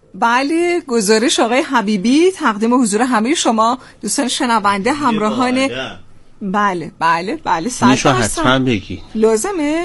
بله، گزارش آقای حبیبی تقدیم حضور همه شما دوستان شنونده همراهان. بله 100%. میشه حتما بگی لازمه؟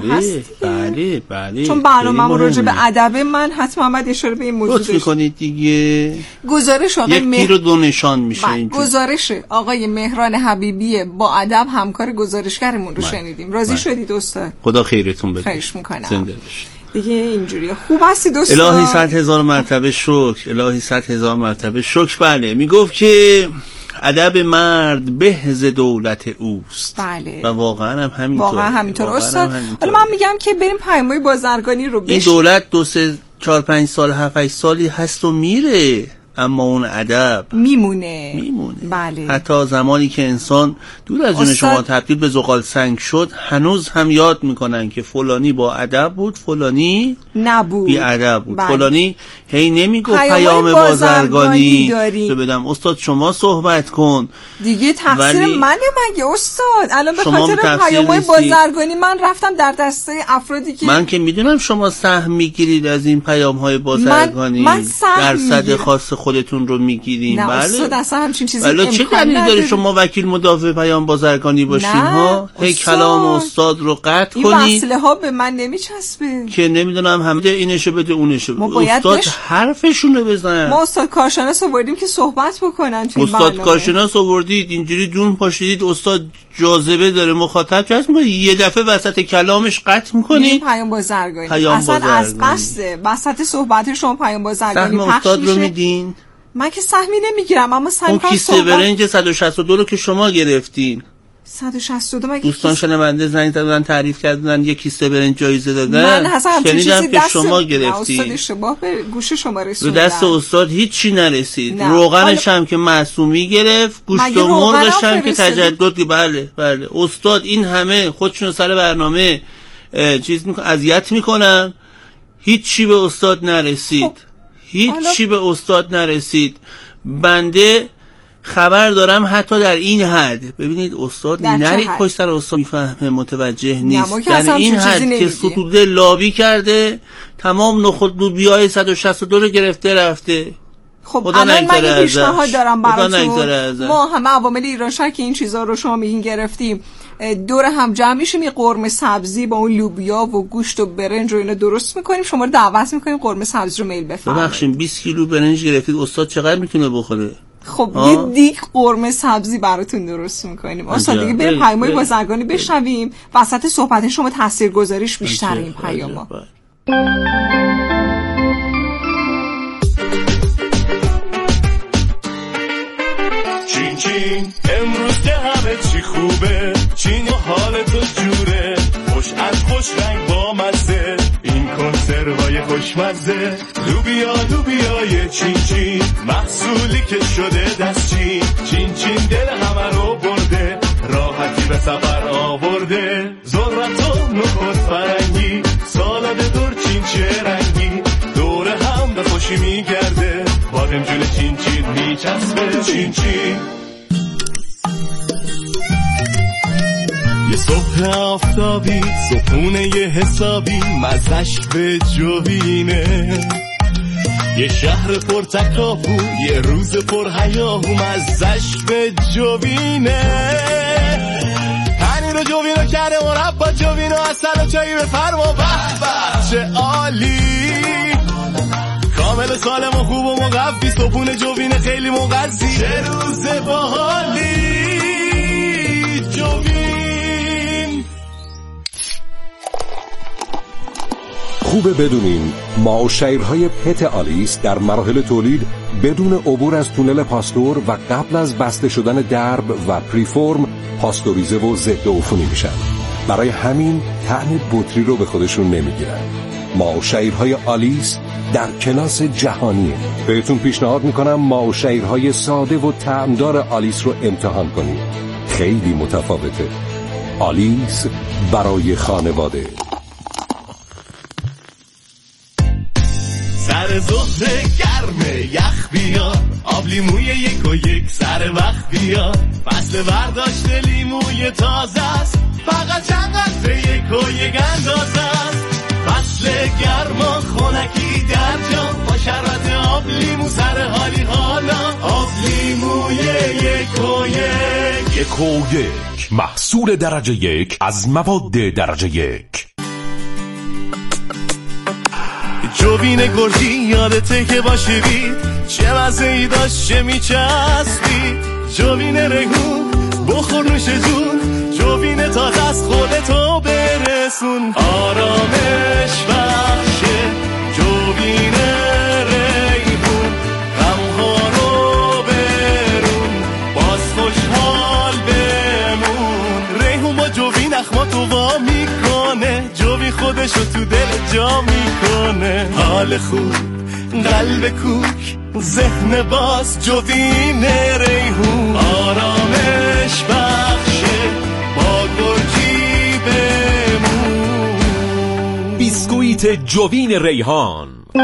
بله چون برنامه راجع به ادب من حتما باید اشاره به این موضوع لطف میکنید دیگه. گزارش آقای یک تیر و دو نشان میشه اینجا. گزارش آقای مهران حبیبی با ادب همکار گزارشگرمون رو شنیدیم. راضی شدید استاد؟ خدا خیرتون بده. خواهش میکنم. زنده باشید. دیگه اینجوریه. خوب هستی دوستان؟ الهی 100,000 مرتبه شکر. الهی 100,000 مرتبه شکر. بله میگفت که ادب مرد به ز دولت اوست. بله. و واقعا هم همینطور. استاد حالا من میگم که بریم پیام‌های بازرگانی رو این دولت 2 3 4 5 سال 7 8 سالی هست و میره، اما اون ادب میمونه. بله. حتی زمانی که انسان دور از جون شما تبدیل به زغال سنگ شد، هنوز هم یاد میکنن که فلانی با ادب بود، فلانی نبود، بی ادب بود. بله. هی نمیگفت پیام بازرگانی بدم. استاد شما صحبت کن دیگه. تقصیر منه مگه استاد؟ الان به خاطر پیام‌های بازرگانی من رفتم در دسته افرادی که من که میدونم شما سهم میگیرید از این پیام‌های بازرگانی. من درصد خاص خودتون رو میگیرین. بله استاد اصلا همچین چیزی امکان چه دلیلی داره شما وکیل مدافع پیام بازرگانی باشین ها؟ هی کلام استاد رو قطع کنید. این وصله ها به من نمیچسبه که نمیدونم همه اینشو بده اونشو بده. استاد حرفشون رو بزنن. ما استاد کارشناس آوردیم که صحبت بکنن توی استاد کارشناس آوردید اینجوری جون پاشیدید. استاد جاذبه داره، مخاطب جذب میکنه، یه دفعه وسط کلامش قطع میکنید. پیام بازرگانی اصلا از قصد وسط صحبت شما پیام بازرگانی پخش استاد رو میدین. من که سهمی نمیگیرم، اما سهمی اون کیسه برنج 162 رو که شما گرفتین. 162 مگه دوستان شنونده زنگ زدن تعریف کردن یه کیسه برنج جایزه دادن. من اصلا همچین چیزی که شما گرفتین. استاد اشتباه به گوش شما رسوندن. رو دست استاد هیچی نرسید. روغنش هم که معصومی گرفت، گوشت و مرغش هم که تجدد. بله استاد این همه خودشون سر برنامه اذیت میکنن، هیچی به استاد نرسید. هیچی به استاد نرسید. بنده خبر دارم حتی در این حد، ببینید استاد نرید پشت سر استاد میفهمه متوجه نیست، در این حد که ستوده لابی کرده تمام نخود لوبیای 162 رو گرفته رفته. خب الان من یه پیشنهاد دارم براتون. ما همه عوامل ایران شهر که این چیزا رو شما میگین گرفتیم، دور هم جمع میشیم یه قرمه سبزی با اون لوبیا و گوشت و برنج رو اینا درست میکنیم، شما رو دعوت میکنیم قرمه سبزی رو میل بفرمایید. ببخشید 20 کیلو برنج گرفتید، استاد چقدر میتونه بخوره؟ خب یه دیگ قرمه سبزی براتون درست میکنیم. استاد دیگه بریم پیام‌های بازرگانی بشنویم. وسط صحبت شما تاثیرگذاریش بیشتر این پیاما. چین چین امروز که همه چی خوبه، چین و حال تو جوره، خوش از خوش رنگ با مزه، این کنسروهای خوشمزه، لوبیای چین چین، محصولی که شده دست چین، چین چین دل همه رو برده، راحتی به سفر آورده، ذرت و نخود فرنگی، سالاد ترچین چه رنگی، دور هم به خوشی میگرده، بادم جون چین چین میچسبه، چین چین. یه صبح آفتابی، صبحونه یه حسابی، مزش به جوینه، یه شهر پر تکاپو، یه روز پر هیاهو، مزش به جوینه، پنیر و جوینو کرده مربا، جوینو اصل و چایی بفرما، به به چه عالی، کامل سالم و خوب و مقوی، صبحونه جوینه خیلی مغذی، چه روز باحالی جوین. خوبه بدونین ماوشیرهای پت آلیس در مراحل تولید بدون عبور از تونل پاستور و قبل از بسته شدن درب و پریفورم پاستوریزه و ضد عفونی میشن. برای همین طعم بطری رو به خودشون نمیگیرن. ماوشیرهای آلیس در کلاس جهانیه. بهتون پیشنهاد میکنم ماوشیرهای ساده و طعمدار آلیس رو امتحان کنید. خیلی متفاوته. آلیس برای خانواده. سر ظهر گرمه یخ بیار، آب لیموی 1 و 1 سر وقت بیار، فصل برداشت لیموی تازه است، فقط چند قطره 1 و 1 اندازه است، فصل گرما خونکی در جا با شربت 1 محصول درجه 1 از مواد درجه 1. جوین گرجی یادته که باشی بید چه مزه‌ای داشت چه میچسبید. جوین ریحون بخور نوش جون، جوین تا دست خودتو برسون. آرامش بخشه جوین ریحون، غمها رو برون باز خوشحال بمون. ریحون با جوین اخماتو وا میکنه، جوین خودشو تو دل جا میکنه. حال خوب قلب کوک ذهن باز جوین ریحون. آرامش بخشه با گرجی بمون. بیسکویت جوین ریحان.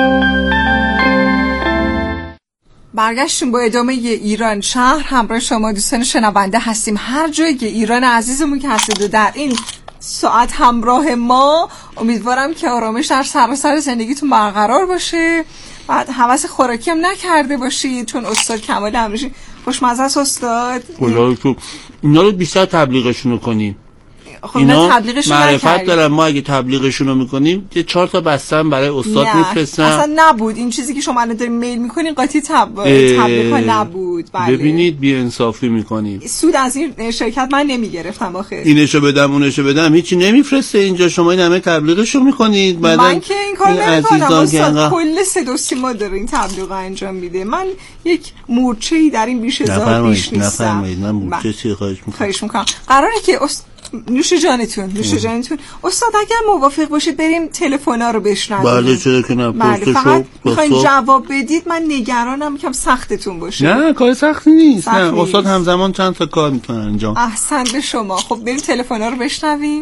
برگشتیم با ادامه ایران شهر. همراه شما دوستان شنونده هستیم هر جایی که ایران عزیزمون که هستید و در این ساعت همراه ما. امیدوارم که آرامش در سراسر زندگیتون برقرار باشه. بعد حواس خوراکی هم نکرده باشید، چون استاد کمال امروزی خوشمزه است. استاد اینا رو بیشتر تبلیغشون کنیم. خب اینا معرفت دارن. ما اگه تبلیغشون رو میکنیم 4 تا بسته برای استاد میفرستن. اصلا نبود این چیزی که شما الان دارین میل میکنین قاطی تبلیغ ها نبود. بله. ببینید بی انصافی میکنیم. سود از این شرکت من نمیگرفتم آخه. اینشو بدم اونشو بدم هیچی نمیفرسته اینجا. شما این همه تبلیغشو میکنید. من که این کار نمیکنم. استاد کل صدا و سیما داره این تبلیغ انجام میده. من یک مورچه‌ای در این بیش هزار پیش نیستم. نفرمایید. من مورچه چی خواهش میکنم. قراره که نوش جانتون استاد اگر موافق باشید بریم تلفن‌ها رو بشنویم. بله چرا که نه. فقط میخواین جواب بدید. من نگرانم که سختتون باشه. نه کار سختی نیست. نه استاد همزمان چند تا کار میتونن انجام. احسن به شما. خب بریم تلفن‌ها رو بشنویم.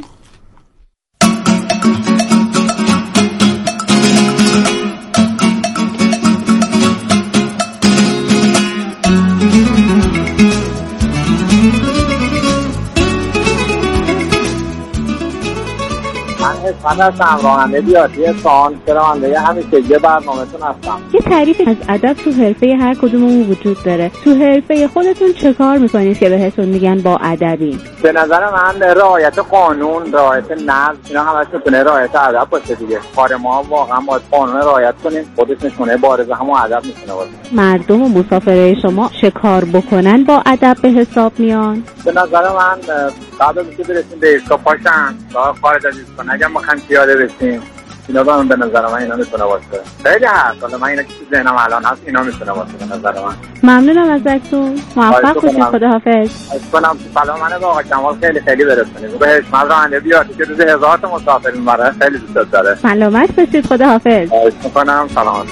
من هستم راننده بیاتی اصفهان، شنونده همیشگی برنامه‌تون هستم. یه تعریف از ادب تو حرفه هر کدوممون وجود داره. تو حرفه خودتون چه کار میکنید که بهتون میگن با ادبی؟ به نظر من رعایت قانون، رعایت نظم، اینا همش میتونه رعایت ادب باشه دیگه. کار ما واقعا باید قانون رعایت کنیم. خودش نشونه بارز همون ادب میتونه باشه. مردم و مسافرای شما چه کار بکنن با ادب به حساب میان؟ به نظر من بعد از اینکه برسیم به ایستگاه پاشن راه خارج از ایستگاه اگه ما خوایم پیاده بشیم، اینا به نظر من اینا میتونه باشه. خیلی هست. حالا من اینا که تو ذهنم الان هست اینا میتونه باشه به نظر من. ممنونم ازتون. موفق باشید. خداحافظ. اسمم سلام. من به آقا کمال خیلی برسونید. به حشمت راننده بیاتی که روز 1000 تا مسافر میبره. خیلی دوست داره. سلامت باشید. خداحافظ. میکنم. سلام.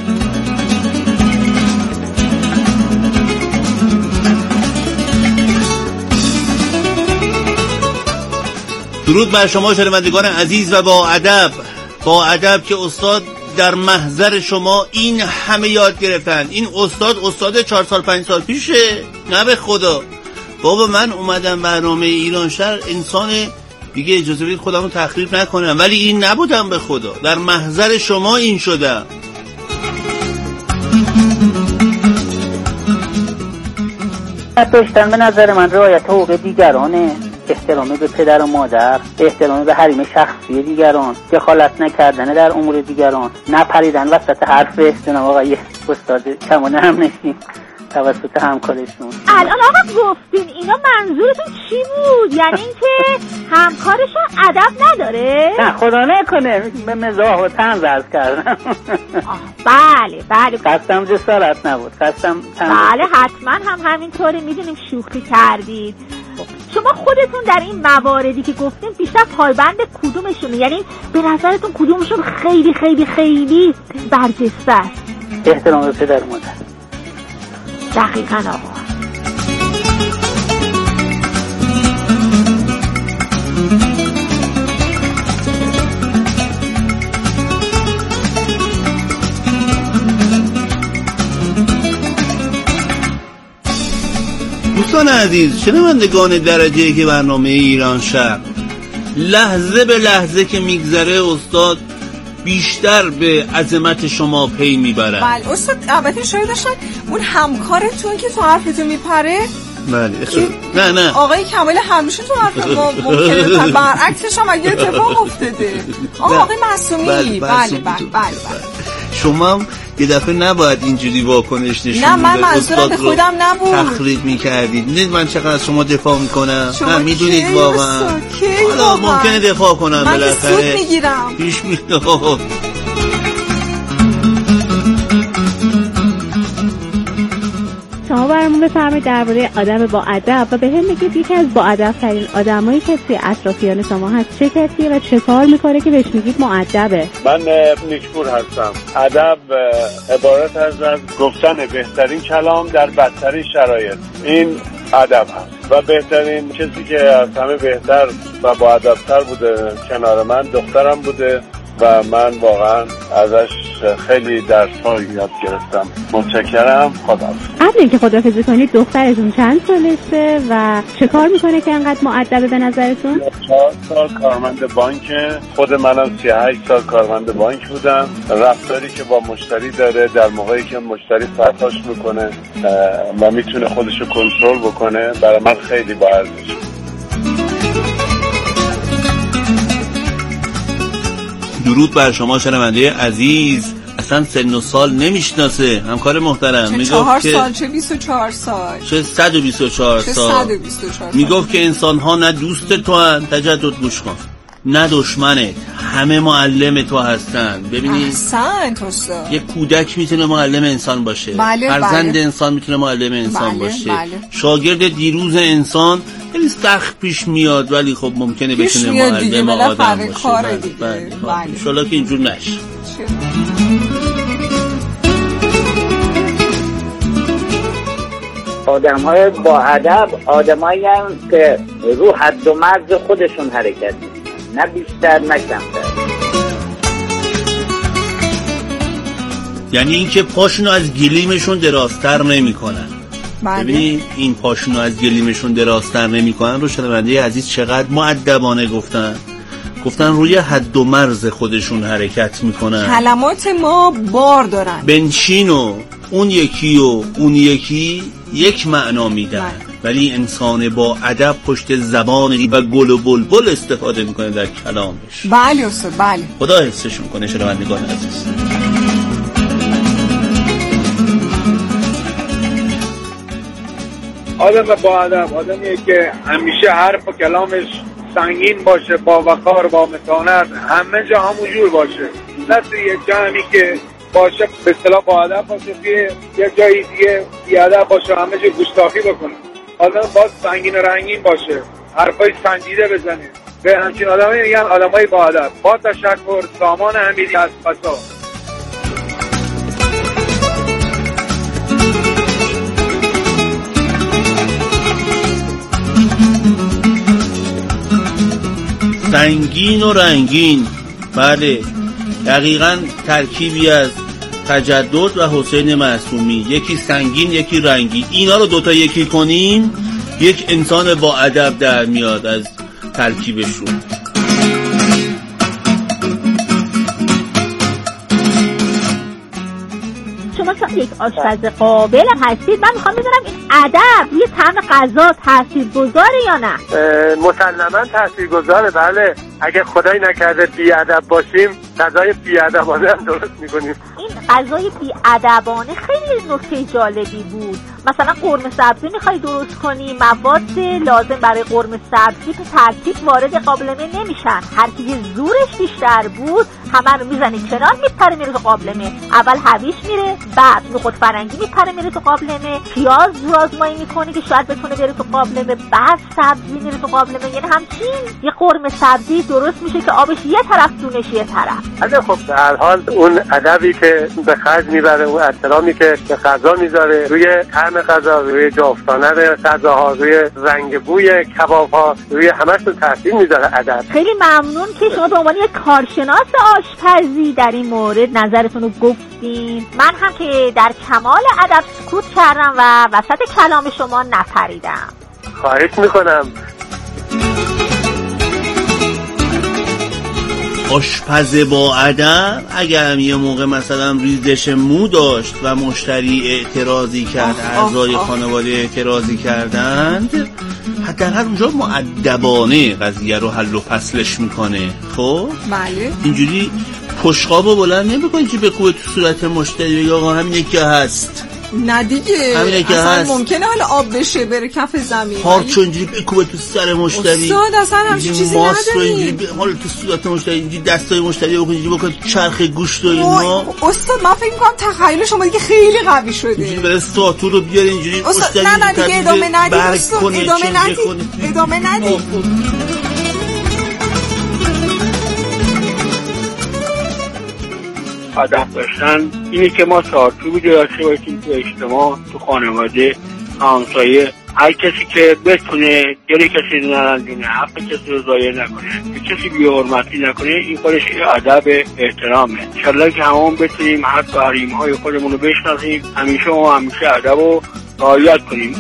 درود بر شما شنوندگان عزیز و با ادب که استاد در محضر شما این همه یاد گرفتن. این استاد 4 سال 5 سال پیشه. نه به خدا بابا من اومدم برنامه ایران شهر انسان دیگه اجازه بدید خودمو تخریب نکنم، ولی این نبودم به خدا. در محضر شما این شدم. داشتن به نظر من رعایت حقوق دیگرانه، احترام به پدر و مادر، احترام به حریم شخصی دیگران، دخالت نکردن در امور دیگران، نپریدن وسط حرف جناب آقای استاد کمال هم نشین توسط همکارشون. الان آقا گفتین اینا منظورتون چی بود؟ یعنی اینکه همکارشون ادب نداره؟ نه خدا نکنه، به مزاح و طنز عرض کردم. بله قصدم جسارت نبود، قصدم طنز. بله حتما هم همینطوری میدونیم شوخی کردید. شما خودتون در این مواردی که گفتین بیشتر پایبند کدومشونه؟ یعنی به نظرتون کدومشون خیلی خیلی خیلی برجسته است؟ احترام به پدر و مادر. دقیقاً آقا. دوستان عزیز شنوندگان درجه که برنامه ایران شهر، لحظه به لحظه که میگذره استاد بیشتر به عظمت شما پی میبرن. بله استاد، البته شاید داشتن اون همکارتون که تو حرفتون میپره نه آقای کمال همیشه تو حرف ما ممکنه برعکسش هم اگه اتفاق افتاده. آقای معصومی بله. شما یه دفعه نباید اینجوری واکنش نشون نه من منظورم به خودم نبود، تخریب میکردید. نه من چقدر از شما دفاع میکنم. نه میدونید واقعا حالا ممکنه دفاع کنم بالاخره. من سود میگیرم. پیش میاد. شما برامون بفرمایید درباره آدم با ادب و به هم بگید یکی از با ادب ترین آدمایی که توی اطرافیان شما هست چه کسیه و چه کار میکنه که بهش میگید مؤدبه؟ من نیکپور هستم. ادب عبارت از گفتن بهترین کلام در بدترین شرایط، این ادب هست. و بهترین کسی که از همه بهتر و با ادب‌تر بوده کنار من دخترم بوده و من واقعا ازش خیلی درس‌ها یاد گرفتم. متشکرم. خدا. قبل اینکه خداحافظی کنید دخترتون چند سالشه و چه کار میکنه که انقدر مؤدبه به نظرتون؟ 4 سال کارمند بانکه. خود منم 38 سال کارمند بانک بودم. رفتاری که با مشتری داره در موقعی که مشتری پرتاش میکنه و میتونه خودشو کنترل بکنه برای من خیلی با ارزشه. درود بر شما شنونده عزیز. اصلا سن و سال نمیشناسه همکار محترم. چه 4 سال چه 24 سال چه 124 سال. میگفت که انسان ها نه دوست تو هن، تجدد گوش کن، نه دشمنت، همه معلم تو هستن. ببینید احسنت استاد. یک کودک میتونه معلم انسان باشه. فرزند انسان میتونه معلم انسان باشه. شاگرد دیروز انسان خیلی سخت پیش میاد ولی خب ممکنه بتونه معلم آدم باشه. بله. انشالله که اینجور نشه. آدم‌های با ادب آدمایی هستند که رو حد و مرز خودشون حرکت می‌کنن، نه بیشتر نه کمتر. یعنی اینکه پاشونو از گلیمشون درازتر نمی‌کنن. ببینید این پاشونو از گلیمشون درازتر نمی‌کنن رو شنونده عزیز چقدر مؤدبانه گفتن روی حد و مرز خودشون حرکت میکنن. کلمات ما بار دارن. بنشین و اون یکی و اون یکی یک معنا میدن، ولی انسان با ادب پشت زبان و گل و بلبل استفاده میکنه در کلامش. بله استاد بله. خدا حفظشون کنه شنوندگان عزیز. آدم با ادب آدمیه که همیشه حرف و کلامش سنگین باشه، با وقار، با متانت، همه جا همون جور باشه. نه یه جمعی که باشه به اصطلاح با ادب باشه، یه جایی دیگه بی ادب باشه، همه جا گستاخی بکنه. آدم باید سنگین و رنگین باشه، حرفای سنجیده بزنه. به همچین آدمایی میگن آدمای با ادب. با تشکر. سامان حمیدی از پسا. سنگین و رنگین، بله دقیقاً ترکیبی از تجدد و حسین معصومی. یکی سنگین یکی رنگین، اینا رو دوتا یکی کنیم یک انسان با ادب در میاد از ترکیبشون. شما چون یک آشپز قابل هستید، من میخوام بدونم این ادب روی طعم غذا تاثیرگذاره یا نه؟ مسلماً تاثیرگذاره. بله اگه خدایی نکرده بی ادب باشیم غذای بی ادبانه هم درست میکنیم. این غذای بی ادبانه خیلی نکته جالبی بود. مثلا قرمه سبزی میخوای درست کنی، مواد لازم برای قرمه سبزی تو ترکیب وارد قابلمه نمیشن. هر کی زورش بیشتر بود همه رو میزنه کنار، میپره میره تو قابلمه. اول هویج میره، بعد نخود فرنگی میپره میره تو قابلمه، پیاز رازمایی میکنه که شاید بتونه بره تو قابلمه، بعد سبزی میره تو قابلمه. یعنی همچین یه قرمه سبزی درست میشه که آبش یه طرف دونش یه طرف. اگه خب در هر حال اون ادبی که به خرج میبره، اون احترامی که به غذا میذاره، روی طعم غذا، روی جافتانه غذاها، روی رنگ بوی کباب‌ها، روی همه‌شون تاثیر میذاره ادب. خیلی ممنون که شما به عنوان یک کارشناس آشپزی در این مورد نظرتون رو گفتین. من هم که در کمال ادب سکوت کردم و وسط کلام شما نپریدم. خواهش میکنم. آشپز با ادب اگر یه موقع مثلا ریزش مو داشت و مشتری اعتراضی کرد، اعضای خانواده اعتراضی کردند، حداقل اونجا مؤدبانه قضیه رو حل و فصلش میکنه. خب بله اینجوری پشقابو بلند نمیکنی که بکوبه تو صورت مشتری بگه آقا همینه که هست. نه دیگه اصلا ممکنه حالا آب بشه بره کف زمین، هارچو اینجوری بکوبه تو سر مشتری. استاد اصلا همچین چیزی نداریم. حالا تو صورت مشتری اینجوری دستای مشتری بکنی چرخ گوشت و اینا. استاد من فکر می‌کنم تخیل شما دیگه خیلی قوی شده. اینجوری بره ساتور رو بیاره اینجوری مشتری. نه دیگه ادامه ندید. ادامه ندید. هدف داشتن اینه که ما چارچوبی داشته باشیم تو اجتماع، تو خانواده، همسایه، هر کسی که بتونه دل کسی نرنجونه، حق کسی رو ضایع نکنه، کسی بی‌حرمتی نکنه، این کارش ادب احترامه. انشالله که همون بتونیم حق و حریم‌های خودمون رو بشناسیم، همیشه ادب رو رعایت کنیم.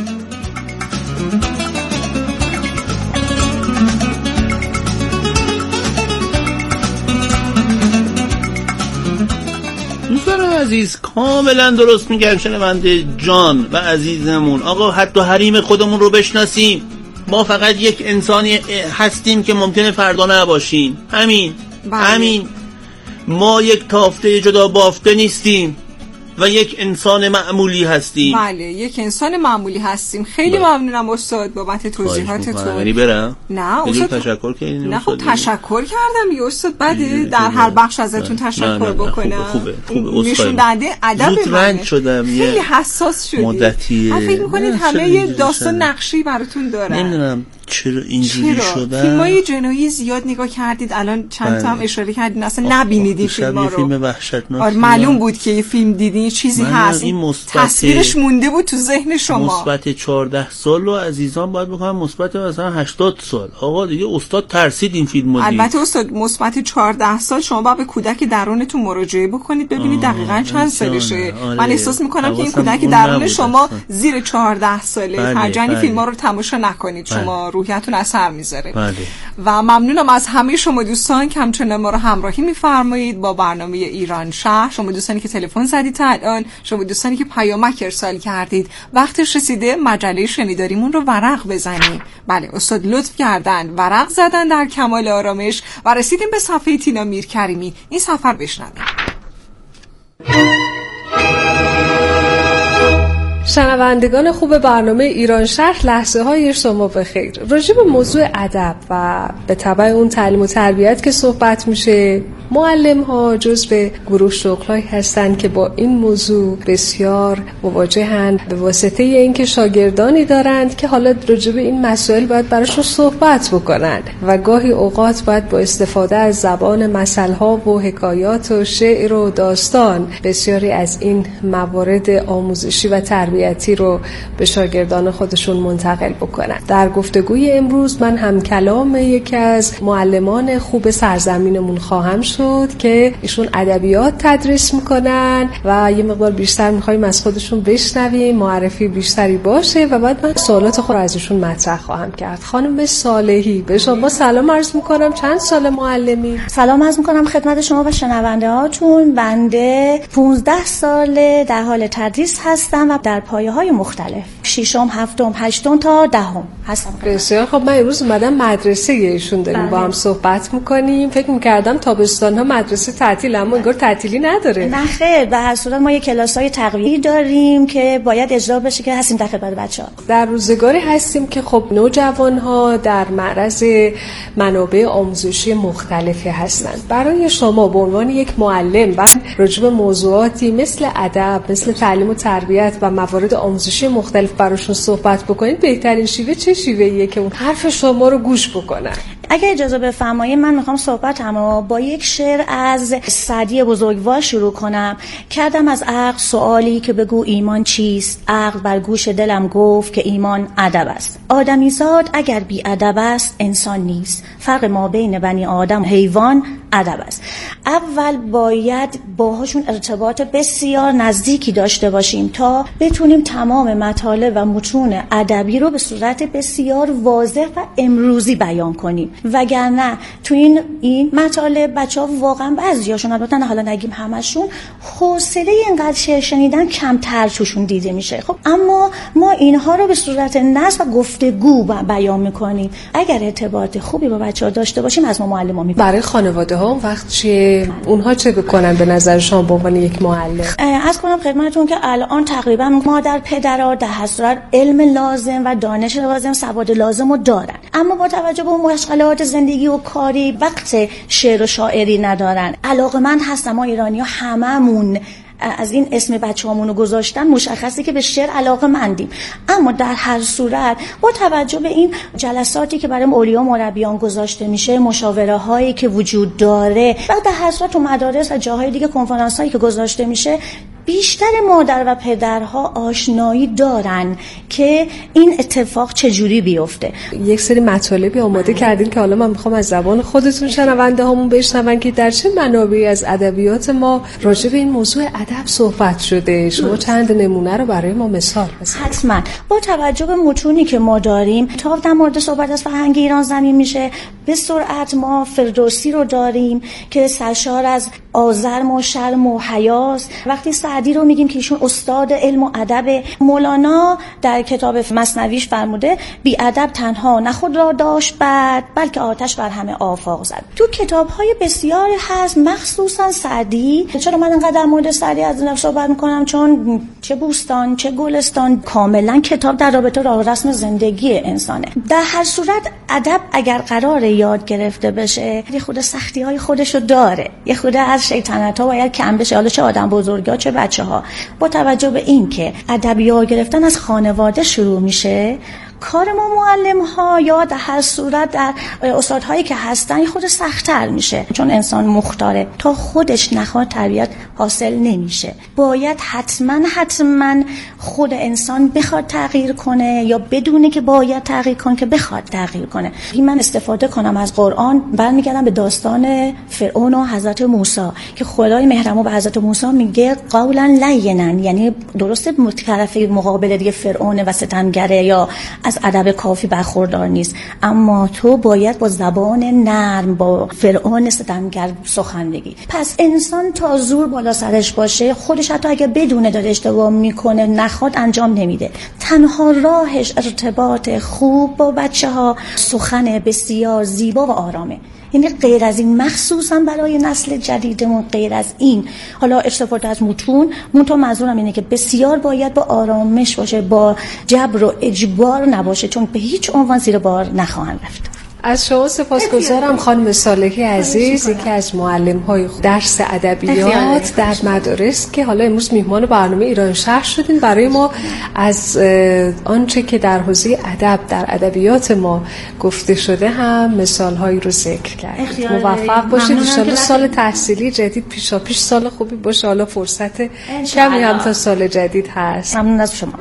دوستان عزیز کاملا درست میگم شنونده جان و عزیزمون. آقا حتی حریم خودمون رو بشناسیم. ما فقط یک انسانی هستیم که ممکنه فردا نباشیم. همین. ما یک تافته جدا بافته نیستیم و یک انسان معمولی هستیم. بله یک انسان معمولی هستیم. خیلی ممنونم استاد بابت توضیحاتتون. یعنی برم؟ نه استاد تشکر کردین. نه خب تشکر کردم یه استاد. بعد در هر بخش ازتون تشکر بکنم. خوبه نشون دنده ادب رنج شدم. خیلی حساس شدید. مدتی فکر می‌کنید همه یه داستان نقشی براتون دارن. نمیدونم چرا اینجوری شدن. فیلمای جنایی زیاد نگاه کردید، الان چند تا هم اشاره کردین اصلا نبینید این فیلم‌ها رو. فیلم وحشتناک. معلوم بود که یه فیلم دیدین چیزی هست. تصویرش مونده بود تو ذهن شما. مثبت 14 سال رو عزیزان باید بکنم مثبت مثلا 80 سال. آقا دیگه استاد ترسید این فیلمو دید. البته استاد مثبت 14 سال شما باید به کودک درونتون مراجعه بکنید ببینید دقیقاً چند سالشه. من احساس می‌کنم که این کودک درون شما زیر 14 ساله. ترجمه فیلم‌ها رو تماشا نکنید. شما روحیتون اثر میذاره. و ممنونم از همه شما دوستان که همچنان ما رو همراهی می‌فرمایید با برنامه ایران شهر. شما دوستانی که تلفن زدید الان، شما دوستانی که پیامک ارسال کردید، وقتش رسیده مجله شنیداریمون رو ورق بزنیم. بله استاد لطف کردن ورق زدن در کمال آرامش و رسیدیم به صفحه تینا میرکریمی. این سفر بشنویم. شنوندگان خوب برنامه ایران شهر، لحظه های شما بخیر. راجع به موضوع ادب و به تبع اون تعلیم و تربیت که صحبت میشه، معلم ها جزو گروه شغل‌هایی هستند که با این موضوع بسیار مواجهند به واسطه اینکه شاگردانی دارند که حالا راجع به این مسائل باید براشون صحبت بکنند و گاهی اوقات باید با استفاده از زبان مثل‌ها و حکایات و شعر و داستان بسیاری از این موارد آموزشی و تربیتی رو به شاگردان خودشون منتقل بکنن. در گفتگوی امروز من هم کلام یکی از معلمان خوب سرزمینمون خواهم شد که ایشون ادبیات تدریس میکنن و یه مقدار بیشتر میخوایم از خودشون بشنویم، معرفی بیشتری باشه و بعد من سوالات خود رو از ایشون مطرح خواهم کرد. خانم صالحی، به شما سلام عرض میکنم. چند سال معلمی؟ سلام عرض میکنم خدمت شما و شنونده هاتون. بنده 15 سال در حال تدریس هستم و در پایه‌های مختلف، 6م، 7م، 8م تا 10م هستم. بسیار خب. من امروز اومدم مدرسه ایشون داریم با هم صحبت میکنیم. فکر میکردم تابستان ها مدرسه تعطیل، اما انگار تعطیلی نداره. نه خیر، به هر صورت ما یک کلاس‌های تقویتی داریم که باید اجرا بشه که هستیم در خدمت بچه‌ها. در روزگاری هستیم که خب نوجوان‌ها در معرض منابع آموزشی مختلفی هستند. برای شما به عنوان یک معلم بعد راجع به موضوعاتی مثل ادب، مثل تعلیم و تربیت و موارد آموزشی مختلف براشون صحبت بکنید، بهترین شیوه چه شیوهیه که اون حرف شما رو گوش بکنن؟ اگه اجازه بفرمایید من میخوام صحبتمو با یک شعر از سعدی بزرگوار شروع کنم. کردم از عقل سوالی که بگو ایمان چیست، عقل بر گوش دلم گفت که ایمان ادب است. آدمیزاد اگر بی ادب است انسان نیست. فرق ما بین بنی آدم و حیوان ادب است. اول باید باهاشون ارتباط بسیار نزدیکی داشته باشیم تا بتونیم تمام مطالب و متون ادبی رو به صورت بسیار واضح و امروزی بیان کنیم، وگرنه تو این مطالب بچه‌ها واقعا بعضیاشون، البته حالا نگیم همشون، حوصله اینقدر شعر شنیدن کمتر توشون دیده میشه. خب اما ما اینها رو به صورت نثر و گفتگو بیان میکنیم. اگر ارتباط خوبی با بچه‌ها داشته باشیم از ما معلم‌ها می‌پرسن. برای خانواده‌ها اون وقت چیه؟ اونها چه بکنن به نظر شما به عنوان یک معلم؟ از کنم خدمتتون که الان تقریبا مادر پدرها در هر صورت علم لازم و دانش لازم، سواد لازم رو دارن، اما با توجه به اون مشغلات زندگی و کاری وقت شعر و شاعری ندارن. علاقه‌مند هستن. ما ایرانی‌ها هممون از این اسم بچه‌هامون رو گذاشتن مشخصه که به شعر علاقه‌مندیم، اما در هر صورت با توجه به این جلساتی که برای اولیا و مربیان گذاشته میشه، مشاوره هایی که وجود داره و در هر صورت تو مدارس و جاهای دیگه کنفرانس هایی که گذاشته میشه، بیشتر مادر و پدرها آشنایی دارن که این اتفاق چجوری بیفته. یک سری مطالبی آماده کردین که حالا من میخوام از زبان خودتون شنونده هامون بشنون که در چه منابعی از ادبیات ما راجع به این موضوع ادب صحبت شده. شما چند نمونه رو برای ما مثال بزنید. حتما. با توجه به متونی که ما داریم، تا در مورد صحبت از فرهنگ ایران زمین میشه، به سرعت ما فردوسی رو داریم که سرشار از آزرم و شرم و حیاست. وقتی سعدی رو میگیم که ایشون استاد علم و ادب، مولانا در کتاب مثنویش فرموده بی ادب تنها نه خود را داشت بد، بلکه آتش بر همه آفاق زد. تو کتاب‌های بسیاری هست، مخصوصا سعدی. چرا من انقدر در مورد سعدی از این صحبت میکنم؟ چون چه بوستان چه گلستان کاملا کتاب در رابطه راه رسم زندگی انسانه. در هر صورت ادب اگر قرار یاد گرفته بشه، یه خود سختی‌های خودشو داره، یه خود از شیطنت‌ها باید کم بشه، حالا چه آدم بزرگا چه بچه‌ها. با توجه به این که ادب یاد گرفتن از خانواده شروع میشه، کار ما معلم ها یا در هر صورت در استادهایی که هستن خود سخت‌تر میشه، چون انسان مختاره، تا خودش نخواد تربیت حاصل نمیشه. باید حتما خود انسان بخواد تغییر کنه یا بدونه که باید تغییر کنه که بخواد تغییر کنه. این من استفاده کنم از قرآن، برمیگردم به داستان فرعون و حضرت موسی که خدای مهربان به حضرت موسی میگه قولا لینا، یعنی درسته طرف مقابل دیگه فرعون و ستمگره یا از ادب کافی برخوردار نیست، اما تو باید با زبان نرم با فرعون ستمگر سخن بگی. پس انسان تا زور بالا سرش باشه، خودش حتی اگه بدونه داره اشتباه میکنه نخواد انجام نمیده. تنها راهش ارتباط خوب با بچه‌ها، سخن بسیار زیبا و آرامه. یعنی غیر از این، مخصوصا برای نسل جدیدمون، غیر از این حالا استفاده از متون منظورم اینه که بسیار باید با آرامش باشه، با جبر و اجبار نباشه، چون به هیچ عنوان زیر بار نخواهند رفت. از شما سپاسگزارم خانم صالحی عزیز، یکی از معلم‌های درس ادبیات در مدارس که حالا امروز میهمان برنامه ایران شهر شدین. برای ما از آنچه که در حوزه ادب در ادبیات ما گفته شده هم مثال‌هایی رو ذکر کردید. موفق باشید. ان شاءالله سال تحصیلی جدید پیشاپیش سال خوبی باشه. حالا فرصت کمی هم تا سال جدید هست. ممنون از شما.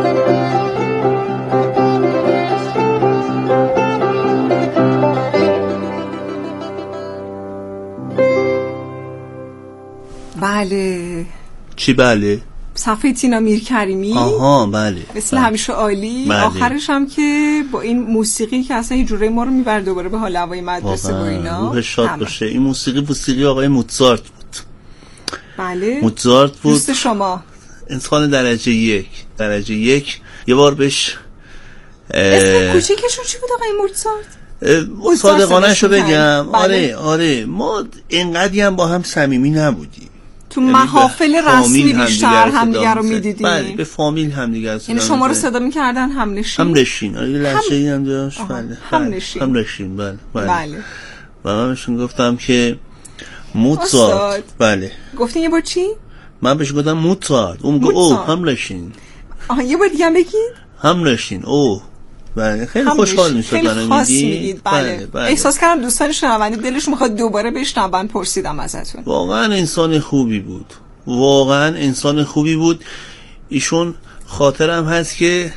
بله. چی بله؟ صفحه تینا میرکریمی. آها بله. مثل همیشه عالی. بله. آخرش هم که با این موسیقی که اصلا یه جوره ما رو میبرد دوباره به حال هوای مدرسه و اینا. روح شاد باشه. این موسیقی آقای موزارت بود. بله. موزارت بود. دوست شما. انسان درجه یک. یه بار بهش اسم کوچیکشون چی بود آقای موزارت؟ صادقانه‌شو بگم. بله. آره ما اینقدری هم با هم صمیمی نبودیم. تو محافل رسمی بیشتر همدیگه رو میدیدیم. بله به فامیل همدیگه رو. یعنی شما رو صدا میکردن همنشین. آره لحظه‌ای هم داشت. بله. همنشین. بله. و من بهشون گفتم که موزارت. بله. گفتین یه بار چی؟ من بهش گفتم موزارت. اون گفت او همنشین. یه بار دیگه هم بگید. همنشین. او بله خیلی خوشحال میشد منو میگید. بله. احساس کردم دوستان شنونده دلش میخواد دوباره بشنون. پرسیدم ازتون. واقعا انسان خوبی بود. ایشون خاطرم هست که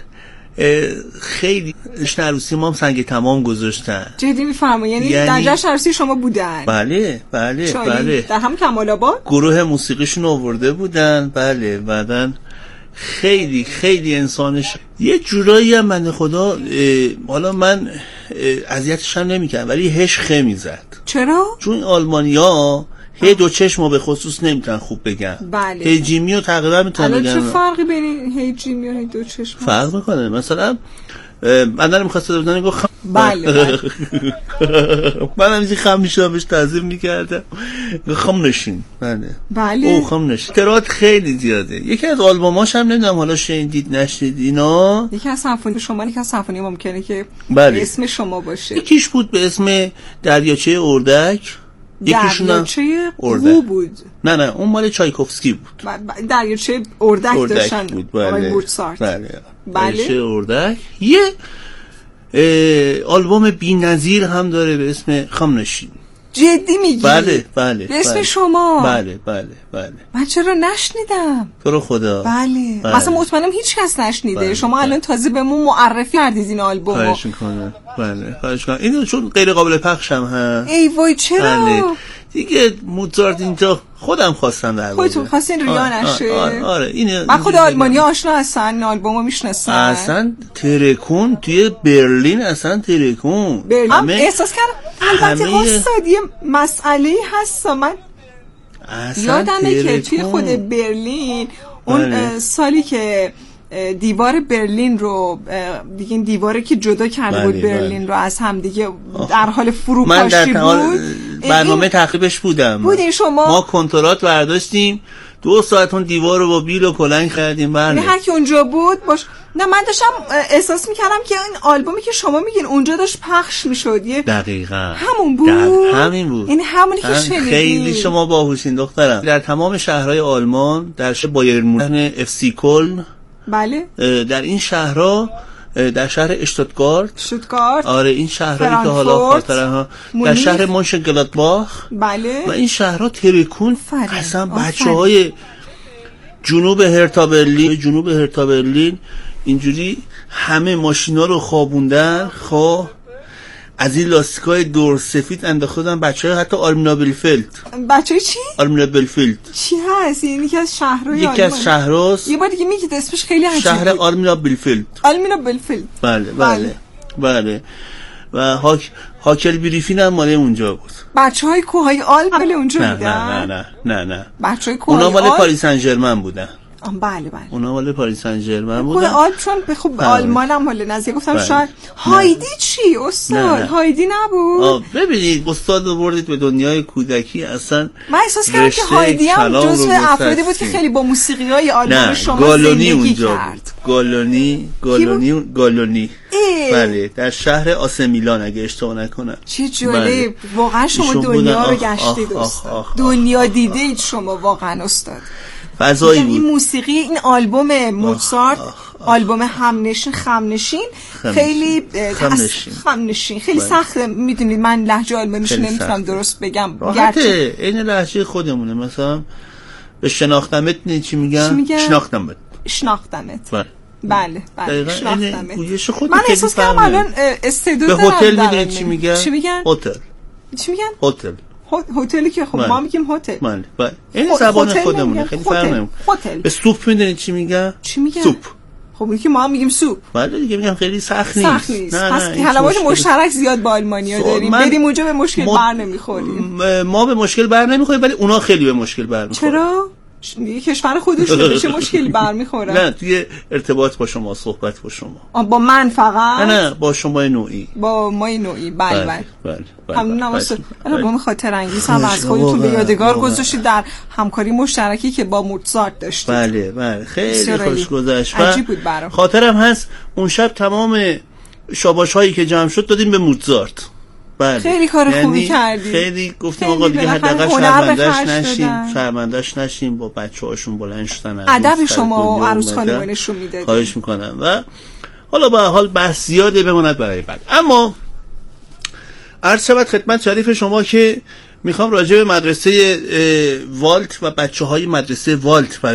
خیلی جشن عروسی ما هم سنگ تمام گذاشتن. جدی میفرمایید؟ یعنی در جشن عروسی شما بودن؟ بله بله بله. در هم کمال آباد گروه موسیقیشون آورده بودن. بله. بعدن خیلی خیلی انسانش یه جورایی هم من خدا، حالا من اذیتش هم نمی‌کردم ولی هشخه میزد. چرا؟ چون آلمانیا هی دو چشمو به خصوص نمیتونن خوب بگن. بله. هیجیمی رو تقریبا میتونن بگن. الان چه فرقی بین هیجیمی و هی دو چشم فرق میکنه؟ مثلا من دارم میخواست بزنم گفت بله. من همیشه خم میشدم بهش تعظیم میکردم خم نشین. بله او خم نشین. ترات خیلی زیاده. یکی از آلبوماش هم نمیدونم حالا شنیدید نشنید اینا، یکی از سمفونی شما، یکی از سمفونی ممکنه که بله. اسم شما باشه. یکیش بود به اسم دریاچه اردک، یکیشون قو بود. نه اون مال چایکوفسکی بود. دریاچه اردک داشتن بود. بله. بله. دریاچه اردک. یه آلبوم بی‌نظیر هم داره به اسم خمنشین. جدی میگی؟ بله بله. به اسم شما؟ بله بله بله. من چرا نشنیدم؟ تو رو خدا. بله. مثلا مطمئنم هیچ کس نشنیده. بله. شما الان تازه به ما معرفی کردید این آلبومو. خواهش میکنم. بله خواهش میکنم. اینو چون غیر قابل پخش هم هست. ای وای چرا؟ بله. دیگه موزارت اینجا خودم خواستم در خودتون خواستین ریا نشه. آره اینه. من خود آلمانی آشنا هستن، این آلبومو میشناسن. اصلا ترکون توی برلین، اصلا ترکون. من احساس کردم البته استاد یه مسئله هست. من یادمه که توی خود برلین اون سالی که دیوار برلین رو دیگه، این دیواری که جدا کرده بود برلین رو از هم دیگه در حال فروپاشی بود. برنامه تعقیبش بودم. بودین شما؟ ما کنترات برداشتیم 2 ساعت اون دیوار رو با بیل و کلنگ کردیم. بله. هر کی اونجا بود باش. نه من داشتم احساس میکردم که این آلبومی که شما میگین اونجا داشت پخش میشد. دقیقاً همون بود. همین بود. این همونی که شنیدین. خیلی شما باهوشین دخترم. در تمام شهرهای آلمان، در شهر بایرن مونیخ، اف سی کلن، بله، در این شهرها، در شهر اشتوتگارت، آره این شهرهایی که حالا خاطرها، در شهر مونشنگلادباخ، بله، و این شهرها ترکون اصلا بچه‌های جنوب هرتا برلین اینجوری همه ماشینا رو خوابوندن. خب از این لاستیکای دور سفید انداختن بچه‌ها، حتی آرمینا بلفلد. بچه‌ای چی؟ آرمینا بلفلد چی هست؟ این یکی از شهرهای یکی از شهرهاست. یه بار دیگه میگید اسمش خیلی عجیبه. شهر آرمینا بلفلد. بله. و هاکل بریفین هم مال اونجا بود. بچه‌های کوههای آلپ مال اونجا بودن؟ نه. بچه‌های کوههای آلپ اونا مال پاریس سن ژرمن بودن. بله. اونا مال پاریس سن ژرمن بودن. آلپ چون به خوب آلمان هم مال نزدیک. گفتم شاید هایدی چی استاد؟ هایدی نبود. ببینید استاد رو بردید به دنیای کودکی. اصلا من احساس کردم که هایدی هم جزو افرادی بود که خیلی با موسیقی‌های آلمان شما زندگی کرد. گالونی. بله، در شهر آسمیلان اگه اشتباه نکنم. چه جالب. واقعا شما دنیا رو گشتید استاد. دنیا دیدید شما واقعا استاد. این موسیقی، این آلبوم موزارت، آلبوم خمنشین خیلی خمنشین خیلی سخته. میدونید من لهجه آلمانیش نمیتونم درست بگم. راحته، این لهجه خودمونه. مثلا به شناختمت چی میگن؟ شناختمت. بله. شناختمت. من احساس کنم الان استعداد دارم. به هتل میدونید چی میگن؟ هتل. چی میگن؟ هتل. هتلی که خب ما میگیم هتل. بله. این زبان خودمونه، خیلی فرق نمیکنه. به سوپ میدونید چی میگن؟ سوپ. خب که ما هم میگیم سوپ. بله دیگه، میگم خیلی سخت نیست. پس کلمات مشترک زیاد با آلمانی‌ها داریم. بریم اونجا به مشکل بر نمیخوریم. ما به مشکل بر نمیخوریم ولی اونا خیلی به مشکل بر میخورن. چرا؟ کشور خودشون چه مشکلی برمیخورن؟ نه، توی ارتباط با شما، صحبت با شما. با من فقط؟ نه با شما نوعی. با ما نوعی. بله. ممنونم استاد. البته خاطر انگیز هم از خودتون به یادگار گذاشتید در همکاری مشترکی که با موزارت داشتید. بله خیلی خوش گذشت. عجیب بود برام. خاطرم هست اون شب تمام شاباش هایی که جمع شد دادیم به موزارت. بله. خیلی کار خوبی کردی. خیلی گفتیم آقا دیگه حداقل شرمنده‌اش نشیم با بچه‌هاشون بلند شدن. ادب شما و عروس خانم نشون میدادید. خواهش میکنم. و حالا به حال بحث زیاده بماند برای بعد. اما عرض شود خدمت شریف شما که میخوام راجع به مدرسه والت و بچه‌های مدرسه والت